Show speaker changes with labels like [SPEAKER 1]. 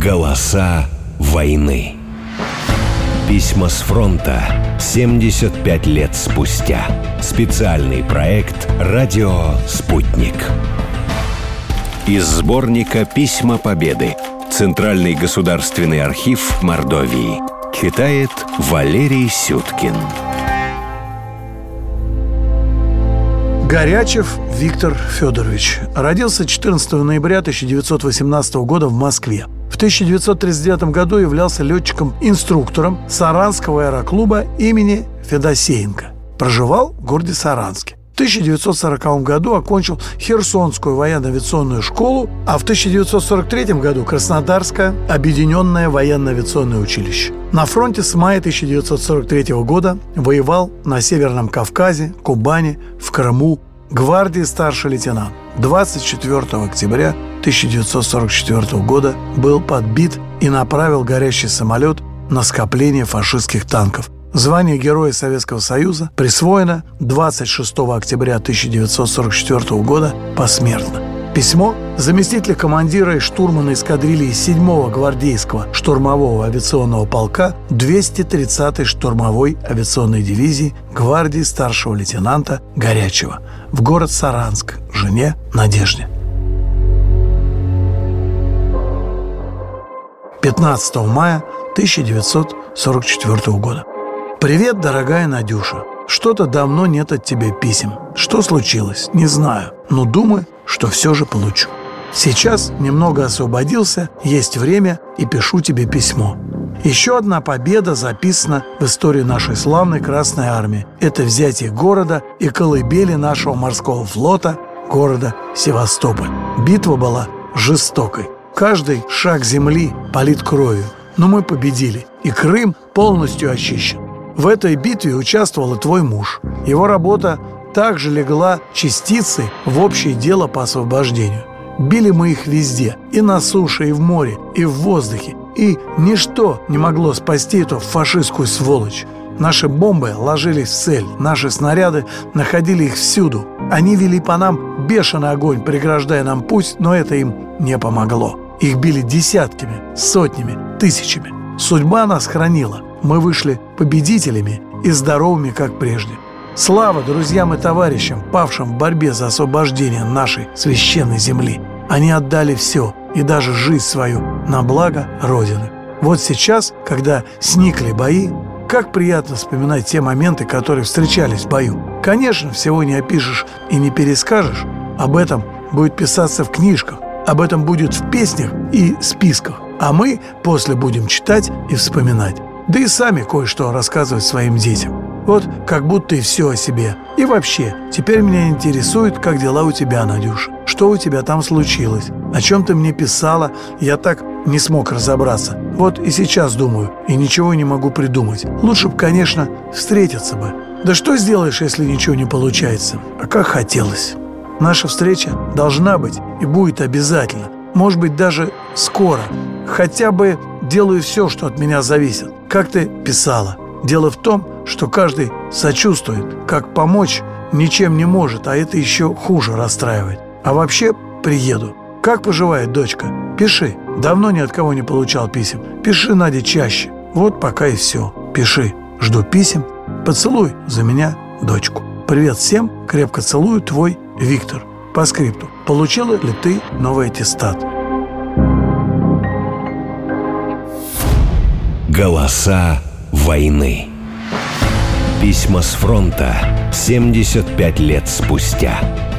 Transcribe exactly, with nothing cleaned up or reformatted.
[SPEAKER 1] Голоса войны. Письма с фронта семьдесят пять лет спустя. Специальный проект «Радио Спутник». Из сборника «Письма Победы». Центральный государственный архив Мордовии. Читает Валерий Сюткин.
[SPEAKER 2] Горячев Виктор Федорович. Родился четырнадцатого ноября тысяча девятьсот восемнадцатого года в Москве. В тысяча девятьсот тридцать девятом году являлся летчиком-инструктором Саранского аэроклуба имени Федосеенко. Проживал в городе Саранске. В тысяча девятьсот сороковом году окончил Херсонскую военно-авиационную школу, а в тысяча девятьсот сорок третьем году Краснодарское объединенное военно-авиационное училище. На фронте с мая тысяча девятьсот сорок третьего года воевал на Северном Кавказе, Кубани, в Крыму, гвардии старший лейтенант. двадцать четвёртого октября тысяча девятьсот сорок четвёртого года был подбит и направил горящий самолет на скопление фашистских танков. Звание Героя Советского Союза присвоено двадцать шестого октября тысяча девятьсот сорок четвёртого года посмертно. Письмо заместителя командира и штурмана эскадрильи седьмого гвардейского штурмового авиационного полка двести тридцатой штурмовой авиационной дивизии гвардии старшего лейтенанта Горячева в город Саранск, жене Надежде. пятнадцатого мая тысяча девятьсот сорок четвёртого года. «Привет, дорогая Надюша. Что-то давно нет от тебя писем. Что случилось? Не знаю. Но думаю, что все же получу. Сейчас немного освободился, есть время и пишу тебе письмо. Еще одна победа записана в истории нашей славной Красной Армии. Это взятие города и колыбели нашего морского флота, города Севастополь. Битва была жестокой. Каждый шаг земли полит кровью. Но мы победили, и Крым полностью очищен. В этой битве участвовал и твой муж. Его работа также легла частицей в общее дело по освобождению. Били мы их везде, и на суше, и в море, и в воздухе. И ничто не могло спасти эту фашистскую сволочь. Наши бомбы ложились в цель, наши снаряды находили их всюду. Они вели по нам бешеный огонь, преграждая нам путь, но это им не помогло. Их били десятками, сотнями, тысячами. Судьба нас хранила. Мы вышли победителями и здоровыми, как прежде. Слава друзьям и товарищам, павшим в борьбе за освобождение нашей священной земли. Они отдали все, и даже жизнь свою, на благо Родины. Вот сейчас, когда сникли бои, как приятно вспоминать те моменты, которые встречались в бою. Конечно, всего не опишешь и не перескажешь. Об этом будет писаться в книжках, об этом будет в песнях и списках. А мы после будем читать и вспоминать. Да и сами кое-что рассказывать своим детям. Вот как будто и все о себе. И вообще, теперь меня интересует, как дела у тебя, Надюша. Что у тебя там случилось? О чем ты мне писала? Я так не смог разобраться. Вот и сейчас думаю, и ничего не могу придумать. Лучше бы, конечно, встретиться бы. Да что сделаешь, если ничего не получается? А как хотелось. Наша встреча должна быть и будет обязательно. Может быть, даже скоро. Хотя бы делаю все, что от меня зависит. Как ты писала. Дело в том, что каждый сочувствует. Как помочь ничем не может, а это еще хуже расстраивает. А вообще приеду. Как поживает дочка? Пиши. Давно ни от кого не получал писем. Пиши, Надя, чаще. Вот пока и все. Пиши. Жду писем. Поцелуй за меня дочку. Привет всем. Крепко целую. Твой Виктор. По скрипту. Получила ли ты новый аттестат?
[SPEAKER 1] Голоса войны. Письма с фронта семьдесят пять лет спустя.